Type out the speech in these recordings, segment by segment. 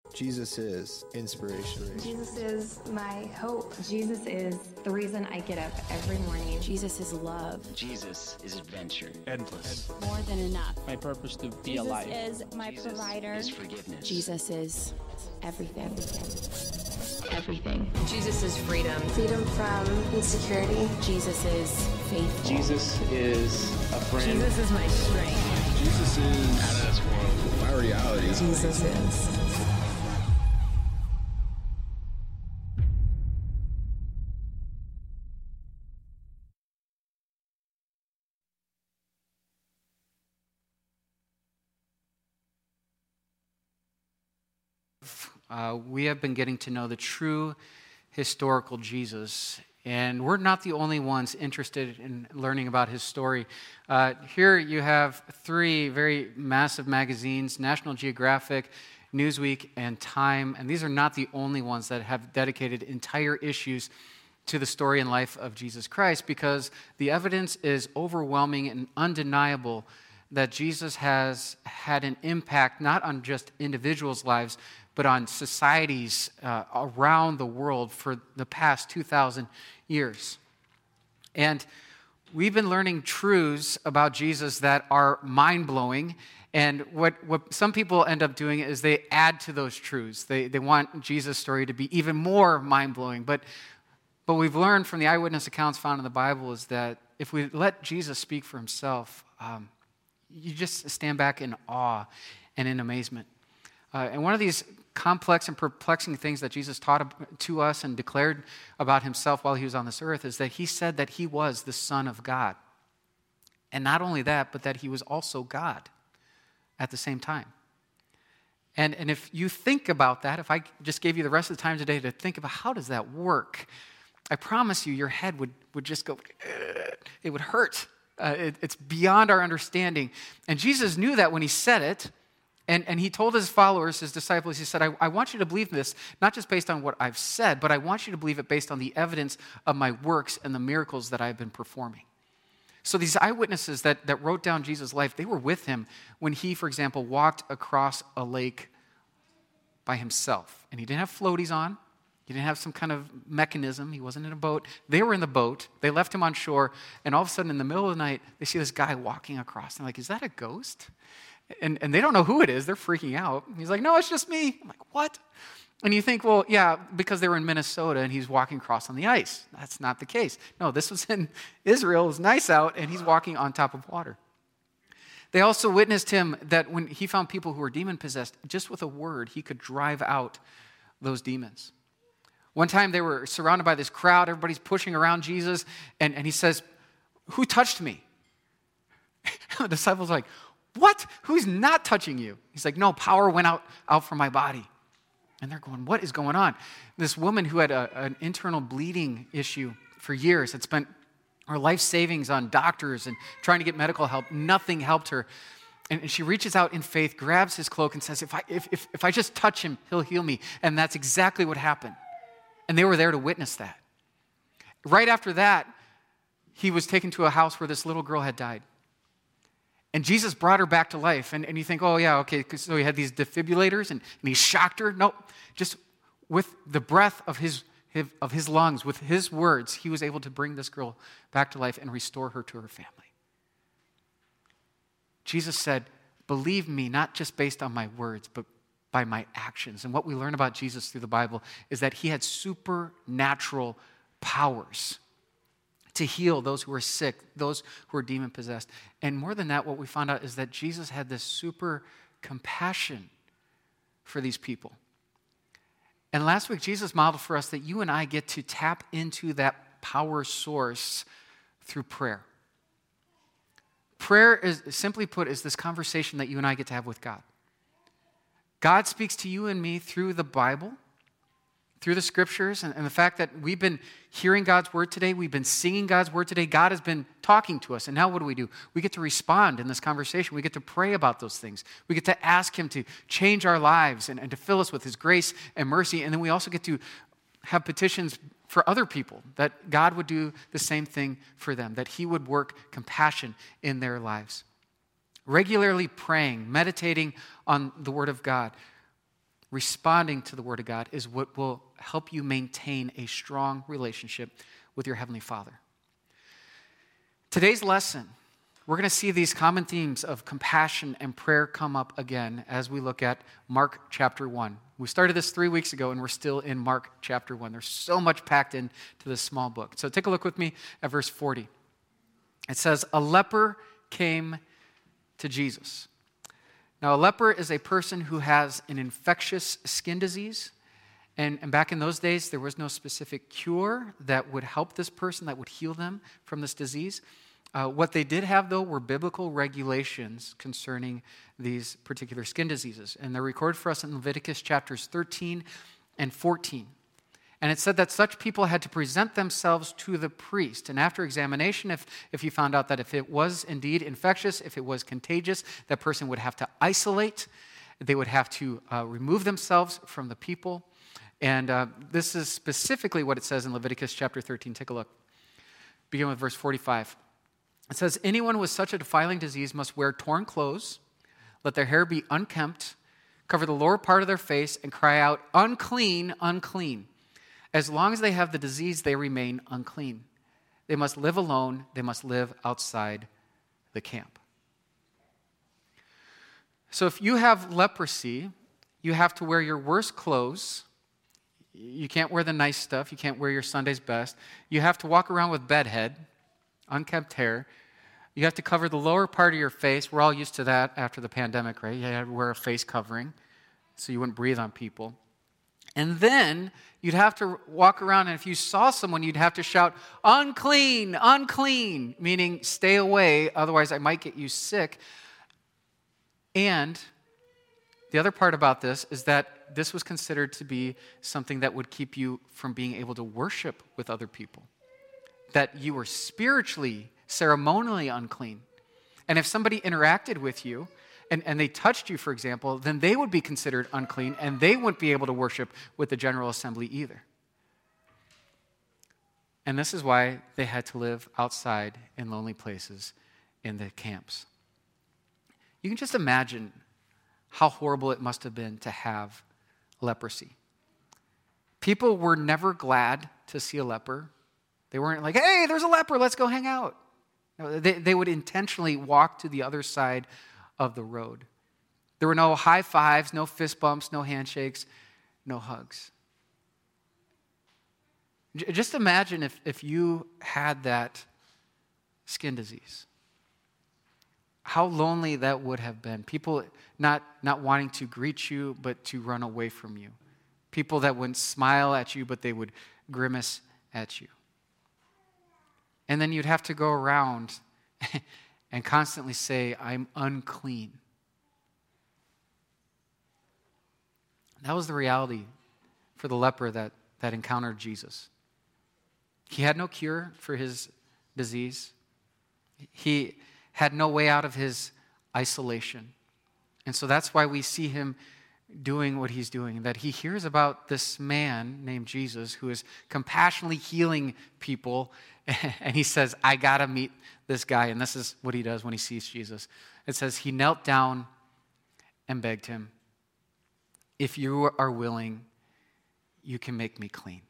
Jesus is inspiration. Jesus is my hope. Jesus is the reason I get up every morning. Jesus is love. Jesus is adventure. Endless. More than enough. My purpose to be Jesus alive. is my Jesus provider. is forgiveness. Jesus is everything. Everything. Jesus is freedom. Freedom from insecurity. Jesus is faith. Jesus is a friend. Jesus is my strength. Jesus is Out of this world. my reality. Jesus is. We have been getting to know the true historical Jesus, and we're not the only ones interested in learning about his story. Here you have three very massive magazines, National Geographic, Newsweek, and Time, and these are not the only ones that have dedicated entire issues to the story and life of Jesus Christ, because the evidence is overwhelming and undeniable that Jesus has had an impact not on just individuals' lives, but on societies around the world for the past 2,000 years. And we've been learning truths about Jesus that are mind-blowing, and what some people end up doing is they add to those truths. They want Jesus' story to be even more mind-blowing, but we've learned from the eyewitness accounts found in the Bible is that if we let Jesus speak for himself, you just stand back in awe and in amazement. And one of these complex and perplexing things that Jesus taught to us and declared about himself while he was on this earth is that he said that he was the Son of God. And not only that, but that he was also God at the same time. And if you think about that, if I just gave you the rest of the time today to think about how does that work, I promise you your head would just go, it would hurt. It's beyond our understanding. And Jesus knew that when he said it, and he told his followers, his disciples, he said, I want you to believe this, not just based on what I've said, but I want you to believe it based on the evidence of my works and the miracles that I've been performing. So these eyewitnesses that wrote down Jesus' life, they were with him when he, for example, walked across a lake by himself. And he didn't have floaties on. He didn't have some kind of mechanism. He wasn't in a boat. They were in the boat. They left him on shore. And all of a sudden, in the middle of the night, they see this guy walking across. And they're like, is that a ghost? And they don't know who it is. They're freaking out. He's like, no, it's just me. I'm like, what? And you think, well, yeah, because they were in Minnesota and he's walking across on the ice. That's not the case. No, this was in Israel. It was nice out, and he's walking on top of water. They also witnessed him that when he found people who were demon-possessed, just with a word, he could drive out those demons. One time they were surrounded by this crowd. Everybody's pushing around Jesus, and he says, who touched me? The disciples are like, what? Who's not touching you? He's like, no, power went out from my body. And they're going, what is going on? This woman who had an internal bleeding issue for years had spent her life savings on doctors and trying to get medical help. Nothing helped her. And she reaches out in faith, grabs his cloak, and says, if I just touch him, he'll heal me. And that's exactly what happened. And they were there to witness that. Right after that, he was taken to a house where this little girl had died. And Jesus brought her back to life. And you think, oh, yeah, okay, so he had these defibrillators and he shocked her. No, just with the breath of his lungs, with his words, he was able to bring this girl back to life and restore her to her family. Jesus said, believe me, not just based on my words, but by my actions. And what we learn about Jesus through the Bible is that he had supernatural powers to heal those who were sick, those who were demon-possessed. And more than that, what we found out is that Jesus had this super compassion for these people. And last week, Jesus modeled for us that you and I get to tap into that power source through prayer. Prayer is, simply put, is this conversation that you and I get to have with God. God speaks to you and me through the Bible, through the scriptures, and the fact that we've been hearing God's word today, we've been singing God's word today, God has been talking to us. And now what do? We get to respond in this conversation. We get to pray about those things. We get to ask him to change our lives and to fill us with his grace and mercy. And then we also get to have petitions for other people, that God would do the same thing for them, that he would work compassion in their lives. Regularly praying, meditating on the word of God, responding to the Word of God is what will help you maintain a strong relationship with your Heavenly Father. Today's lesson, we're going to see these common themes of compassion and prayer come up again as we look at Mark chapter 1. We started this 3 weeks ago, and we're still in Mark chapter 1. There's so much packed into this small book. So take a look with me at verse 40. It says, a leper came to Jesus. Now, a leper is a person who has an infectious skin disease. And back in those days, there was no specific cure that would help this person, that would heal them from this disease. What they did have, though, were biblical regulations concerning these particular skin diseases. And they're recorded for us in Leviticus chapters 13 and 14. And it said that such people had to present themselves to the priest. And after examination, if you found out that if it was indeed infectious, if it was contagious, that person would have to isolate. They would have to remove themselves from the people. And this is specifically what it says in Leviticus chapter 13. Take a look. Begin with verse 45. It says, anyone with such a defiling disease must wear torn clothes, let their hair be unkempt, cover the lower part of their face, and cry out, unclean, unclean. As long as they have the disease, they remain unclean. They must live alone. They must live outside the camp. So if you have leprosy, you have to wear your worst clothes. You can't wear the nice stuff. You can't wear your Sunday's best. You have to walk around with bedhead, unkempt hair. You have to cover the lower part of your face. We're all used to that after the pandemic, right? You had to wear a face covering so you wouldn't breathe on people. And then you'd have to walk around, and if you saw someone, you'd have to shout, unclean, unclean, meaning stay away, otherwise I might get you sick. And the other part about this is that this was considered to be something that would keep you from being able to worship with other people, that you were spiritually, ceremonially unclean. And if somebody interacted with you, and they touched you, for example, then they would be considered unclean, and they wouldn't be able to worship with the general assembly either. And this is why they had to live outside in lonely places in the camps. You can just imagine how horrible it must have been to have leprosy. People were never glad to see a leper. They weren't like, hey, there's a leper, let's go hang out. No, they would intentionally walk to the other side of the road. There were no high fives, no fist bumps, no handshakes, no hugs. Just imagine if you had that skin disease. How lonely that would have been. People not wanting to greet you, but to run away from you. People that wouldn't smile at you, but they would grimace at you. And then you'd have to go around and constantly say, I'm unclean. That was the reality for the leper that encountered Jesus. He had no cure for his disease. He had no way out of his isolation. And so that's why we see him doing what he's doing, that he hears about this man named Jesus who is compassionately healing people, and he says, I got to meet this guy. And this is what he does when he sees Jesus. It says he knelt down and begged him, if you are willing, you can make me clean.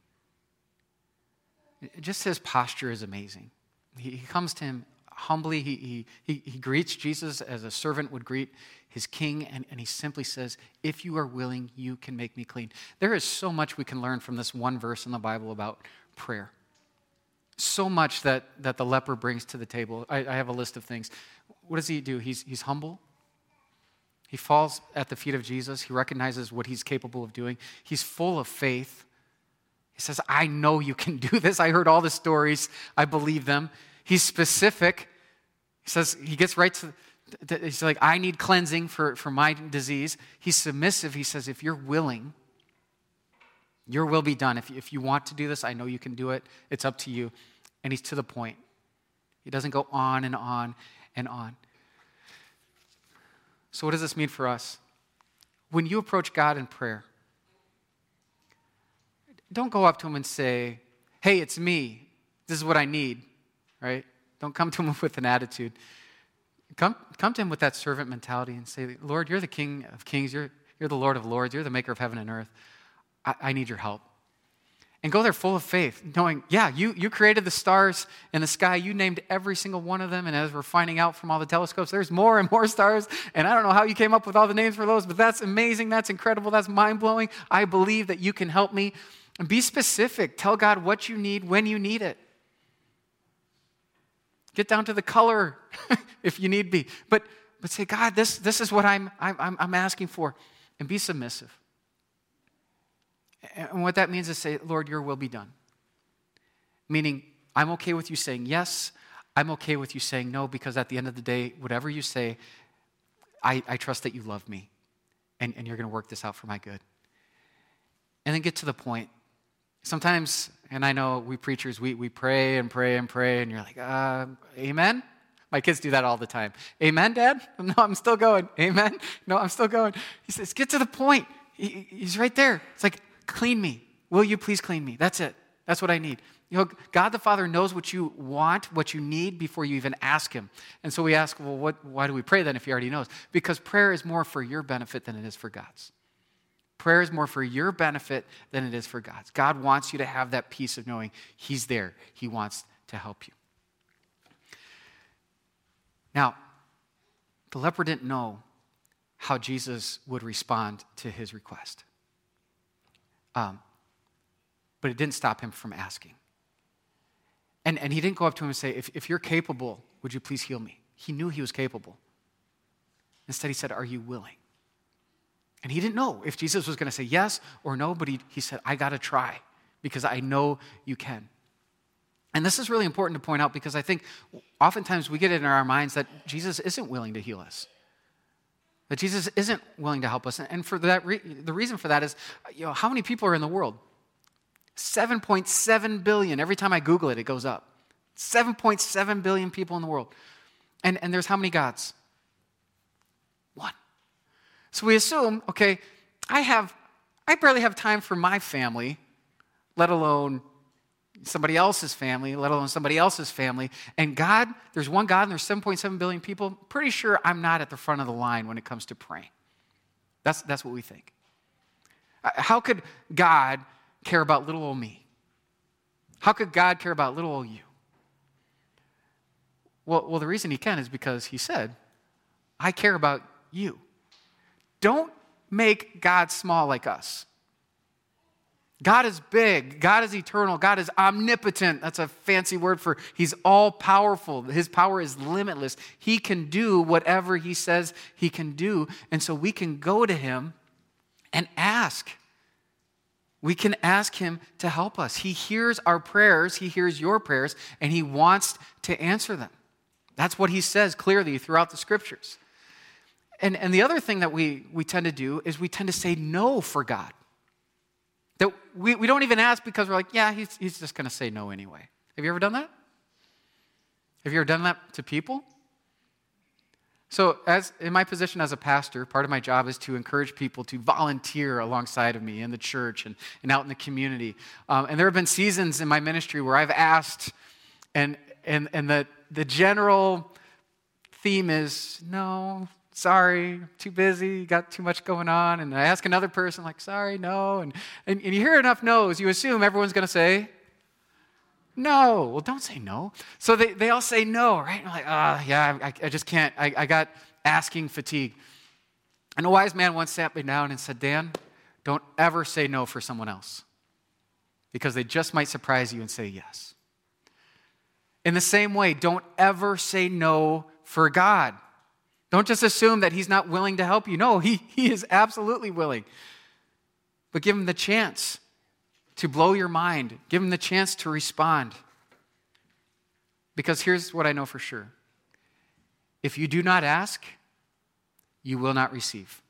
Just his posture is amazing. He comes to him humbly. He greets Jesus as a servant would greet his king, and he simply says, if you are willing, you can make me clean. There is so much we can learn from this one verse in the Bible about prayer. So much that the leper brings to the table. I have a list of things. What does he do? He's humble. He falls at the feet of Jesus. He recognizes what he's capable of doing. He's full of faith. He says, I know you can do this. I heard all the stories. I believe them. He's specific. He says, he gets right to, he's like, I need cleansing for my disease. He's submissive. He says, if you're willing, your will be done. If you want to do this, I know you can do it. It's up to you. And he's to the point. He doesn't go on and on and on. So what does this mean for us? When you approach God in prayer, don't go up to him and say, hey, it's me. This is what I need, right? Don't come to him with an attitude. Come to him with that servant mentality and say, Lord, you're the King of Kings. You're You're the Lord of lords. You're the maker of heaven and earth. I need your help. And go there full of faith, knowing, yeah, you created the stars in the sky. You named every single one of them. And as we're finding out from all the telescopes, there's more and more stars. And I don't know how you came up with all the names for those, but that's amazing. That's incredible. That's mind-blowing. I believe that you can help me. And be specific. Tell God what you need when you need it. Get down to the color if you need be. But say, God, this is what I'm asking for. And be submissive. And what that means is say, Lord, your will be done. Meaning, I'm okay with you saying yes. I'm okay with you saying no, because at the end of the day, whatever you say, I trust that you love me. And you're going to work this out for my good. And then get to the point. Sometimes, and I know we preachers, we pray and pray and pray, and you're like, amen? My kids do that all the time. Amen, Dad? No, I'm still going. Amen? No, I'm still going. He says, get to the point. He's right there. It's like, clean me. Will you please clean me? That's it. That's what I need. God the Father knows what you want, what you need before you even ask him. And so we ask, well, why do we pray then if he already knows? Because prayer is more for your benefit than it is for God's. Prayer is more for your benefit than it is for God's. God wants you to have that peace of knowing he's there. He wants to help you. Now, the leper didn't know how Jesus would respond to his request. But it didn't stop him from asking. And he didn't go up to him and say, if you're capable, would you please heal me? He knew he was capable. Instead, he said, are you willing? And he didn't know if Jesus was going to say yes or no, but he said, I got to try because I know you can. And this is really important to point out because I think oftentimes we get it in our minds that Jesus isn't willing to heal us. That Jesus isn't willing to help us. And for that, the reason for that is, how many people are in the world? 7.7 billion. Every time I Google it, it goes up. 7.7 billion people in the world. And there's how many gods? One. So we assume, okay, I barely have time for my family, let alone somebody else's family, let alone somebody else's family. And God, there's one God and there's 7.7 billion people. Pretty sure I'm not at the front of the line when it comes to praying. That's what we think. How could God care about little old me? How could God care about little old you? Well, the reason he can is because he said, I care about you. Don't make God small like us. God is big. God is eternal. God is omnipotent. That's a fancy word for he's all powerful. His power is limitless. He can do whatever he says he can do. And so we can go to him and ask. We can ask him to help us. He hears our prayers. He hears your prayers, and he wants to answer them. That's what he says clearly throughout the scriptures. And the other thing that we tend to do is we tend to say no for God. That we don't even ask because we're like, yeah, he's just going to say no anyway. Have you ever done that? Have you ever done that to people? So as in my position as a pastor, part of my job is to encourage people to volunteer alongside of me in the church and out in the community. And there have been seasons in my ministry where I've asked, and the general theme is, no, sorry, too busy, got too much going on. And I ask another person, like, sorry, no. And you hear enough no's, you assume everyone's going to say no. Well, don't say no. So they all say no, right? And I'm like, yeah, I just can't. I got asking fatigue. And a wise man once sat me down and said, Dan, don't ever say no for someone else because they just might surprise you and say yes. In the same way, don't ever say no for God. Don't just assume that he's not willing to help you. No, he is absolutely willing. But give him the chance to blow your mind. Give him the chance to respond. Because here's what I know for sure. If you do not ask, you will not receive.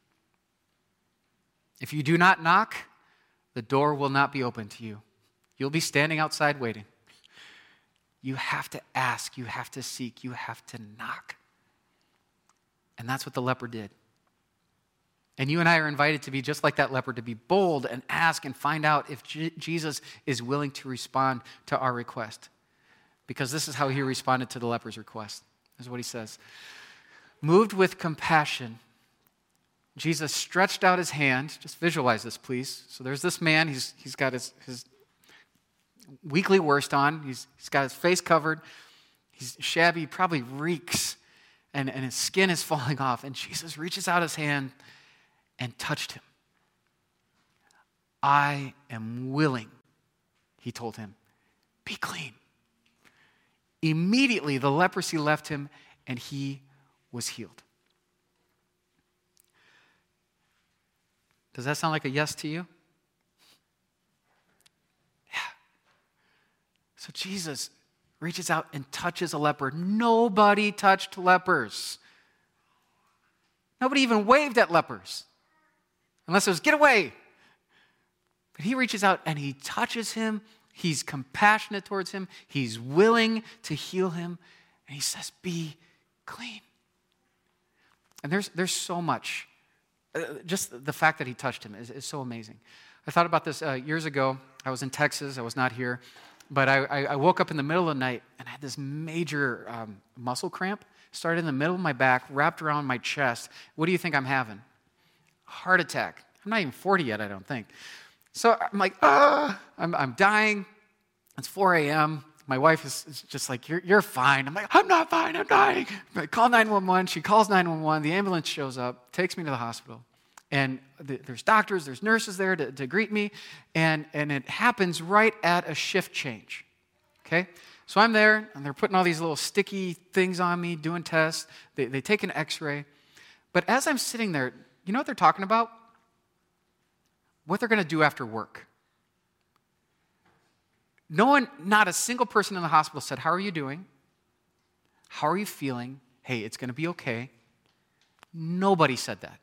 If you do not knock, the door will not be open to you. You'll be standing outside waiting. You have to ask, you have to seek, you have to knock. And that's what the leper did. And you and I are invited to be just like that leper, to be bold and ask and find out if Jesus is willing to respond to our request. Because this is how he responded to the leper's request. This is what he says. Moved with compassion, Jesus stretched out his hand. Just visualize this, please. So there's this man. He's got his weekly worst on. He's got his face covered. He's shabby, probably reeks, and his skin is falling off. And Jesus reaches out his hand and touched him. I am willing, he told him. Be clean. Immediately, the leprosy left him, and he was healed. Does that sound like a yes to you? Yeah. So Jesus reaches out and touches a leper. Nobody touched lepers. Nobody even waved at lepers. Unless it was, get away. But he reaches out and he touches him. He's compassionate towards him. He's willing to heal him. And he says, be clean. And there's so much. Just the fact that he touched him is so amazing. I thought about this years ago. I was in Texas. I was not here. But I woke up in the middle of the night and I had this major muscle cramp. Started in the middle of my back, wrapped around my chest. What do you think I'm having? A heart attack. I'm not even 40 yet, I don't think. So I'm like, I'm dying. It's 4 a.m. My wife is just like, you're fine. I'm like, I'm not fine, I'm dying. I call 911. She calls 911. The ambulance shows up, takes me to the hospital. And there's doctors, there's nurses there to greet me. And it happens right at a shift change. Okay? So I'm there, and they're putting all these little sticky things on me, doing tests. They take an x-ray. But as I'm sitting there, you know what they're talking about? What they're going to do after work. Not a single person in the hospital said, how are you doing? How are you feeling? Hey, it's going to be okay. Nobody said that.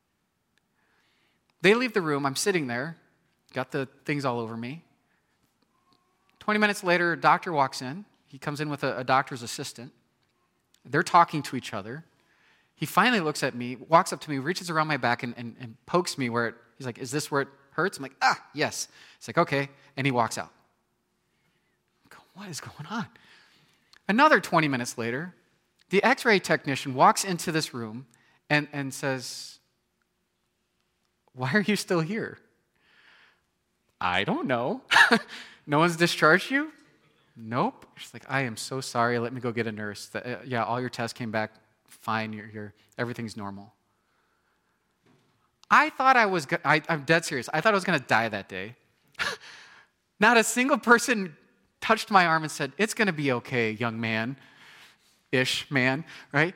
They leave the room. I'm sitting there, got the things all over me. 20 minutes later, a doctor walks in. He comes in with a doctor's assistant. They're talking to each other. He finally looks at me, walks up to me, reaches around my back and pokes me where he's like, is this where it hurts? I'm like, yes. He's like, okay. And he walks out. What is going on? Another 20 minutes later, the x-ray technician walks into this room and says, why are you still here? I don't know. No one's discharged you? Nope. She's like, I am so sorry. Let me go get a nurse. Yeah, all your tests came back fine. Everything's normal. I thought I'm dead serious. I thought I was going to die that day. Not a single person touched my arm and said, it's going to be okay, young man-ish man, right?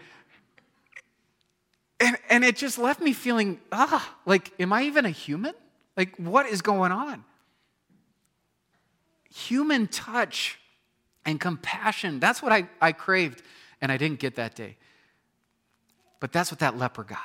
And it just left me feeling, like, am I even a human? Like, what is going on? Human touch and compassion, that's what I craved, and I didn't get that day. But that's what that leper got.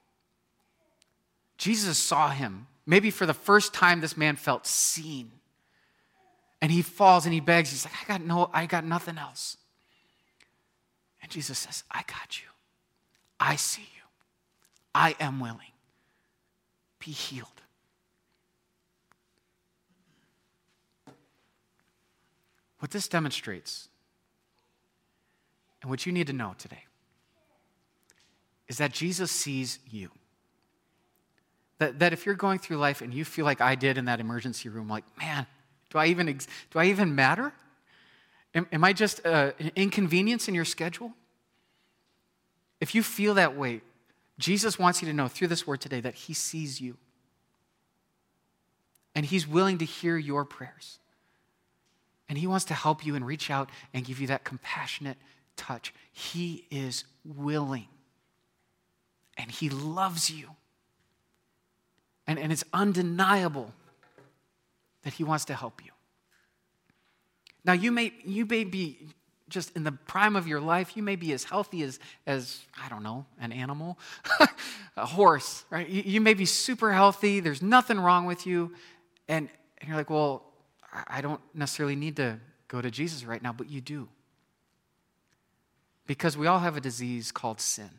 Jesus saw him. Maybe for the first time, this man felt seen. And he falls and he begs. He's like, I got nothing else. And Jesus says, I got you. I see you. I am willing. Be healed. What this demonstrates, and what you need to know today, is that Jesus sees you. That if you're going through life and you feel like I did in that emergency room, like, man, do I even matter? Am I just an inconvenience in your schedule? If you feel that way, Jesus wants you to know through this word today that he sees you. And he's willing to hear your prayers. And he wants to help you and reach out and give you that compassionate touch. He is willing. And he loves you. And it's undeniable that he wants to help you. Now, you may be just in the prime of your life. You may be as healthy as I don't know, an animal, a horse, right? You may be super healthy. There's nothing wrong with you. And you're like, well, I don't necessarily need to go to Jesus right now, but you do. Because we all have a disease called sin.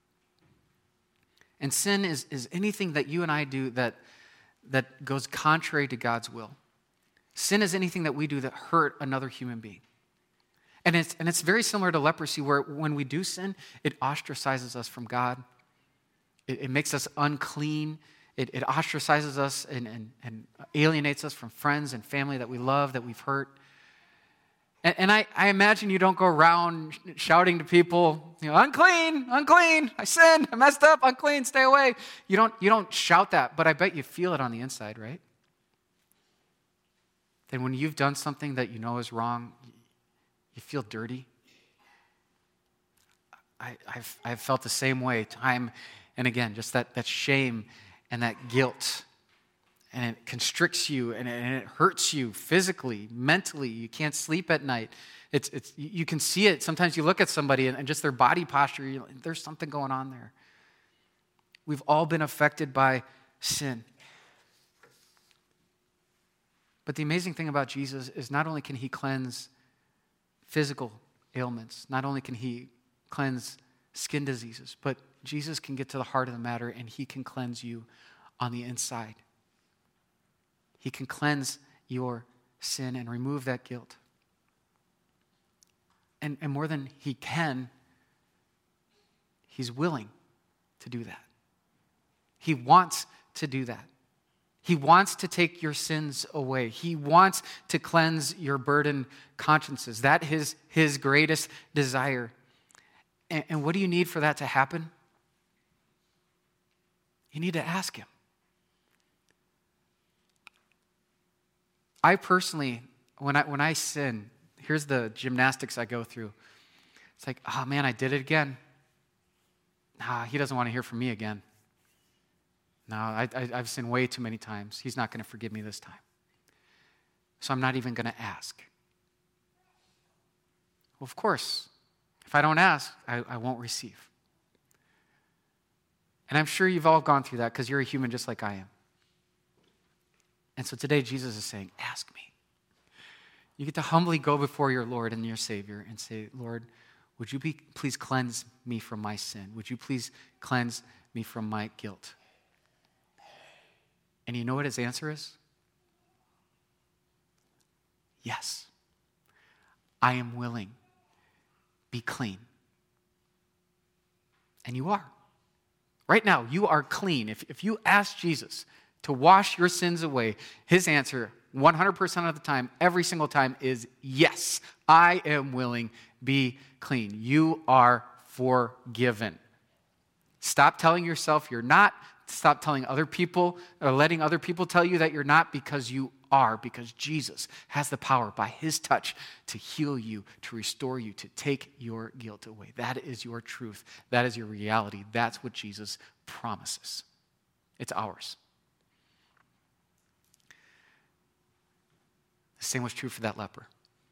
And sin is anything that you and I do that goes contrary to God's will. Sin is anything that we do that hurt another human being. And it's very similar to leprosy, where when we do sin, it ostracizes us from God. It makes us unclean. It ostracizes us and alienates us from friends and family that we love, that we've hurt. And I imagine you don't go around shouting to people, unclean, unclean, I sinned, I messed up, unclean, stay away. You don't shout that, but I bet you feel it on the inside, right? Then when you've done something that you know is wrong, you feel dirty. I've felt the same way time and again, just that shame and that guilt. And it constricts you, and it hurts you physically, mentally. You can't sleep at night. You can see it. Sometimes you look at somebody and just their body posture, there's something going on there. We've all been affected by sin. But the amazing thing about Jesus is not only can he cleanse physical ailments, not only can he cleanse skin diseases, but Jesus can get to the heart of the matter, and he can cleanse you on the inside. He can cleanse your sin and remove that guilt. And more than he can, he's willing to do that. He wants to do that. He wants to take your sins away. He wants to cleanse your burdened consciences. That is his greatest desire. And what do you need for that to happen? You need to ask him. I personally, when I sin, here's the gymnastics I go through. It's like, oh man, I did it again. He doesn't want to hear from me again. No, I've sinned way too many times. He's not going to forgive me this time. So I'm not even going to ask. Well, of course, if I don't ask, I won't receive. And I'm sure you've all gone through that because you're a human just like I am. And so today Jesus is saying, ask me. You get to humbly go before your Lord and your Savior and say, Lord, would you please cleanse me from my sin? Would you please cleanse me from my guilt? And you know what his answer is? Yes. I am willing. Be clean. And you are. Right now, you are clean. If you ask Jesus to wash your sins away, his answer 100% of the time, every single time, is yes, I am willing, be clean. You are forgiven. Stop telling yourself you're not. Stop telling other people or letting other people tell you that you're not, because you are, because Jesus has the power by his touch to heal you, to restore you, to take your guilt away. That is your truth. That is your reality. That's what Jesus promises. It's ours. The same was true for that leper.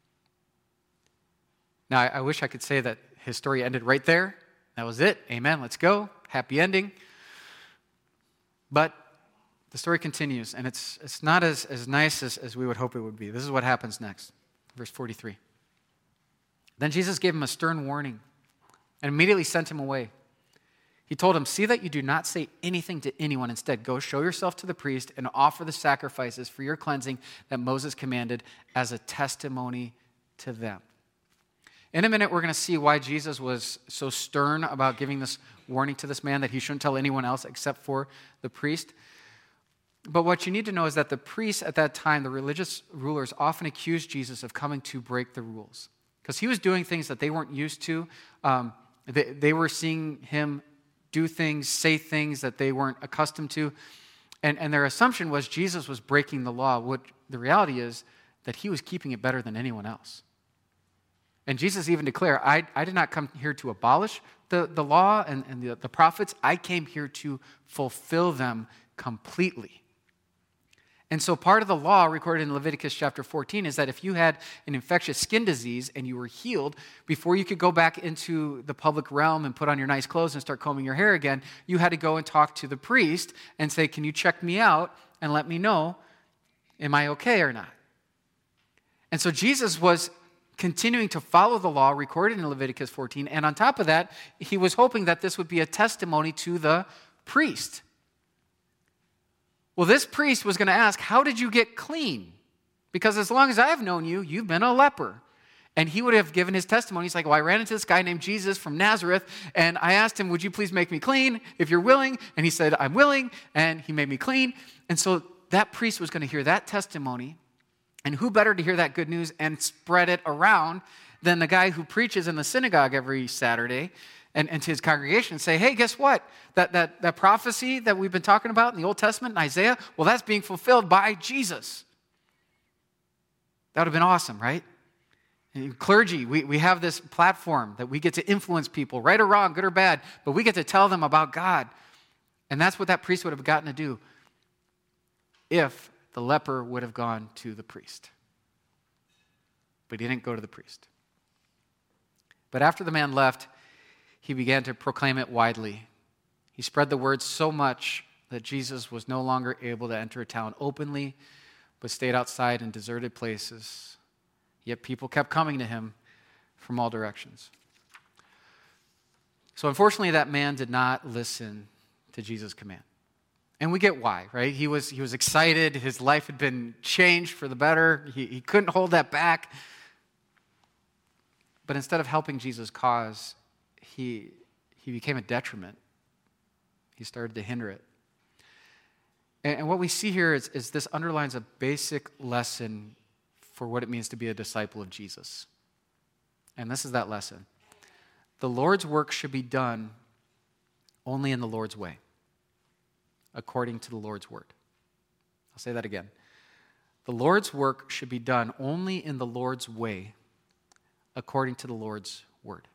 Now, I wish I could say that his story ended right there. That was it. Amen. Let's go. Happy ending. But the story continues, and it's not as nice as we would hope it would be. This is what happens next. Verse 43. Then Jesus gave him a stern warning and immediately sent him away. He told him, see that you do not say anything to anyone. Instead, go show yourself to the priest and offer the sacrifices for your cleansing that Moses commanded as a testimony to them. In a minute, we're going to see why Jesus was so stern about giving this warning to this man that he shouldn't tell anyone else except for the priest. But what you need to know is that the priests at that time, the religious rulers, often accused Jesus of coming to break the rules because he was doing things that they weren't used to. They were seeing him do things, say things that they weren't accustomed to. And their assumption was Jesus was breaking the law. What the reality is that he was keeping it better than anyone else. And Jesus even declared, I did not come here to abolish the law and the prophets. I came here to fulfill them completely. And so part of the law recorded in Leviticus chapter 14 is that if you had an infectious skin disease and you were healed, before you could go back into the public realm and put on your nice clothes and start combing your hair again, you had to go and talk to the priest and say, can you check me out and let me know, am I okay or not? And so Jesus was continuing to follow the law recorded in Leviticus 14, and on top of that, he was hoping that this would be a testimony to the priest. Well, this priest was going to ask, how did you get clean? Because as long as I've known you, you've been a leper. And he would have given his testimony. He's like, well, I ran into this guy named Jesus from Nazareth, and I asked him, would you please make me clean if you're willing? And he said, I'm willing, and he made me clean. And so that priest was going to hear that testimony, and who better to hear that good news and spread it around than the guy who preaches in the synagogue every Saturday and to his congregation and say, hey, guess what? That prophecy that we've been talking about in the Old Testament in Isaiah, well, that's being fulfilled by Jesus. That would have been awesome, right? And clergy, we have this platform that we get to influence people, right or wrong, good or bad, but we get to tell them about God. And that's what that priest would have gotten to do if the leper would have gone to the priest. But he didn't go to the priest. But after the man left, he began to proclaim it widely. He spread the word so much that Jesus was no longer able to enter a town openly, but stayed outside in deserted places. Yet people kept coming to him from all directions. So unfortunately, that man did not listen to Jesus' command. And we get why, right? He was excited. His life had been changed for the better. He couldn't hold that back. But instead of helping Jesus' cause, he became a detriment. He started to hinder it. And what we see here is this underlines a basic lesson for what it means to be a disciple of Jesus. And this is that lesson. The Lord's work should be done only in the Lord's way, according to the Lord's word. I'll say that again. The Lord's work should be done only in the Lord's way, according to the Lord's word.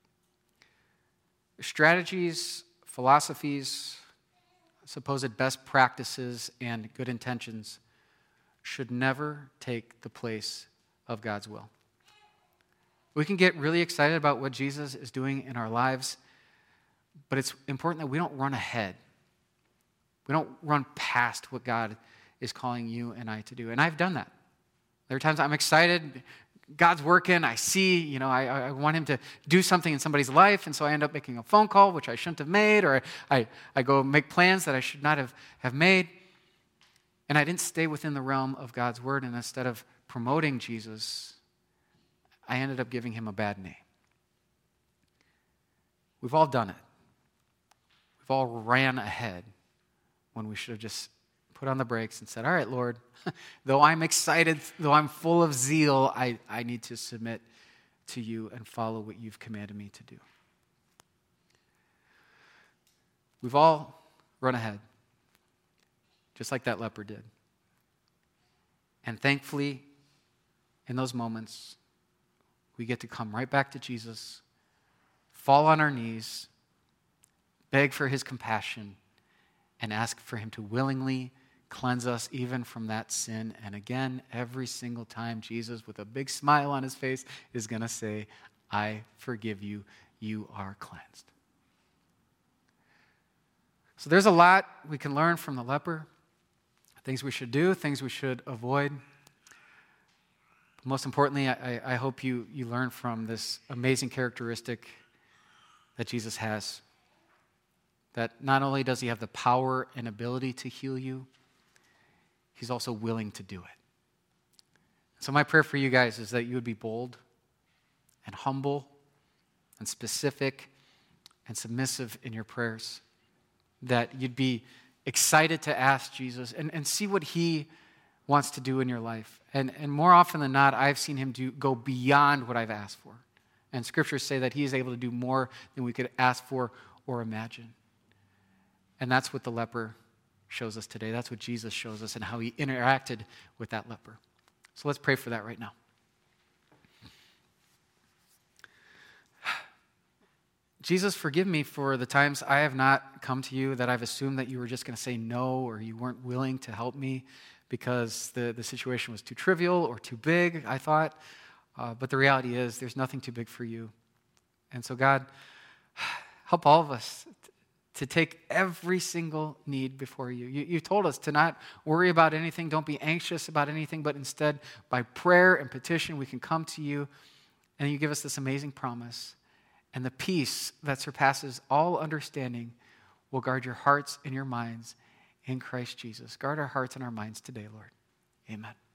Strategies, philosophies, supposed best practices, and good intentions should never take the place of God's will. We can get really excited about what Jesus is doing in our lives, but it's important that we don't run ahead. We don't run past what God is calling you and I to do. And I've done that. There are times I'm excited, God's working, I see, I want him to do something in somebody's life, and so I end up making a phone call, which I shouldn't have made, or I go make plans that I should not have made. And I didn't stay within the realm of God's word, and instead of promoting Jesus, I ended up giving him a bad name. We've all done it. We've all ran ahead when we should have just put on the brakes and said, all right, Lord, though I'm excited, though I'm full of zeal, I need to submit to you and follow what you've commanded me to do. We've all run ahead, just like that leper did. And thankfully, in those moments, we get to come right back to Jesus, fall on our knees, beg for his compassion, and ask for him to willingly cleanse us even from that sin. And again, every single time, Jesus, with a big smile on his face, is going to say, I forgive you. You are cleansed. So there's a lot we can learn from the leper. Things we should do, things we should avoid. Most importantly, I hope you learn from this amazing characteristic that Jesus has. That not only does he have the power and ability to heal you, he's also willing to do it. So my prayer for you guys is that you would be bold and humble and specific and submissive in your prayers. That you'd be excited to ask Jesus and see what he wants to do in your life. And more often than not, I've seen him go beyond what I've asked for. And scriptures say that he is able to do more than we could ask for or imagine. And that's what the leper shows us today. That's what Jesus shows us and how he interacted with that leper. So let's pray for that right now. Jesus, forgive me for the times I have not come to you, that I've assumed that you were just going to say no, or you weren't willing to help me because the situation was too trivial or too big, I thought. But the reality is there's nothing too big for you. And so God, help all of us to take every single need before you. You told us to not worry about anything, don't be anxious about anything, but instead by prayer and petition we can come to you, and you give us this amazing promise. And the peace that surpasses all understanding will guard your hearts and your minds in Christ Jesus. Guard our hearts and our minds today, Lord. Amen.